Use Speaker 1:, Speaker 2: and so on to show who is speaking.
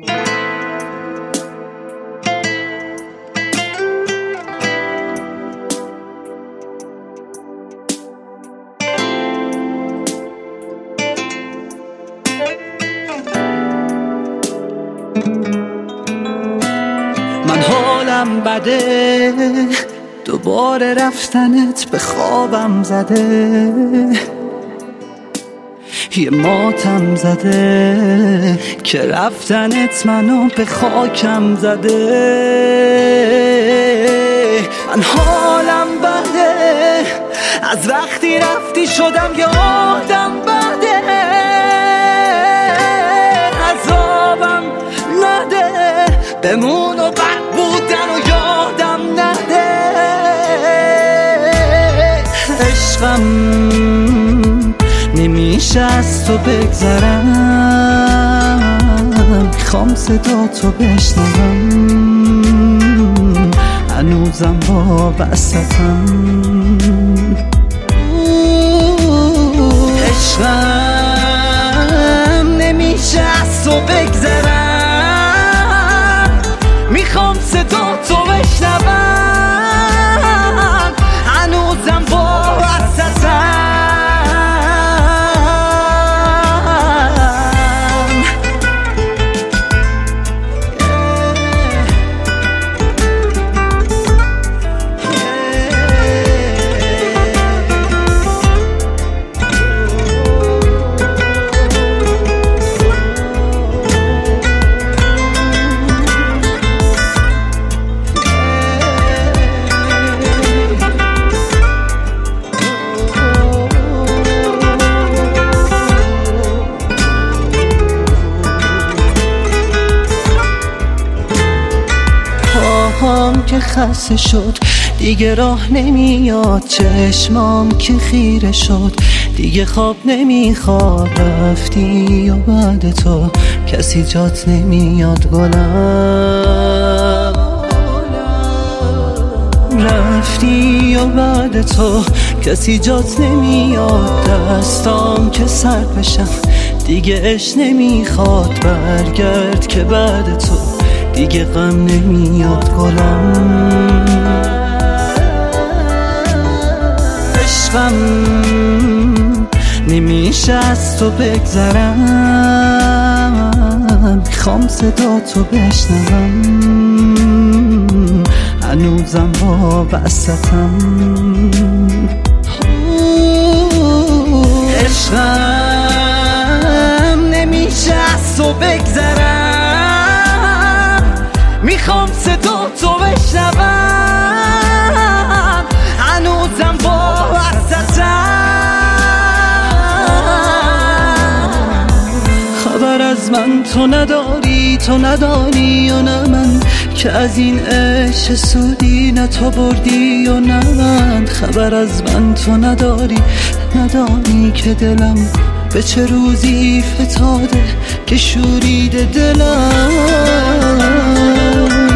Speaker 1: من حالم بده، دوباره رفتنت به خوابم زده، یه ماتم زده که رفتنت منو به خاکم زده. من حالم بده، از وقتی رفتی شدم یادم بده، عذابم نده، بمون و بد بودن و یادم نده. عشقم نمیشه از تو بگذرم، میخوام صدا تو بشنوم، هنوزم وابستم. عشقم نمیشه از تو بگذرم، میخوام صدا تو بشنوم، هنوزم وابستم. پاهام که خسته شد دیگه راه نمیاد، چشمام که خیره شد دیگه خواب نمیخواد. رفتی و بعد تو کسی جات نمیاد گلم، رفتی و بعد تو کسی جات نمیاد. دستام که سر بشم دیگه عشق نمیخواد، برگرد که بعد تو دیگه غم نمیاد گلم. عشقم نمیشه از تو بگذرم، میخوام صدا تو بشنوم، هنوزم وابستم. عشقم نمیشه از تو بگذرم، میخوام صدا تو بشنوم، هنوزم وابستم. خبر از من تو نداری، تو ندانی و نه من، که از این عشق سودی نه تو بردی و نه من. خبر از من تو نداری، ندانی که دلم به چه روزی فتاده که شوریده دلم.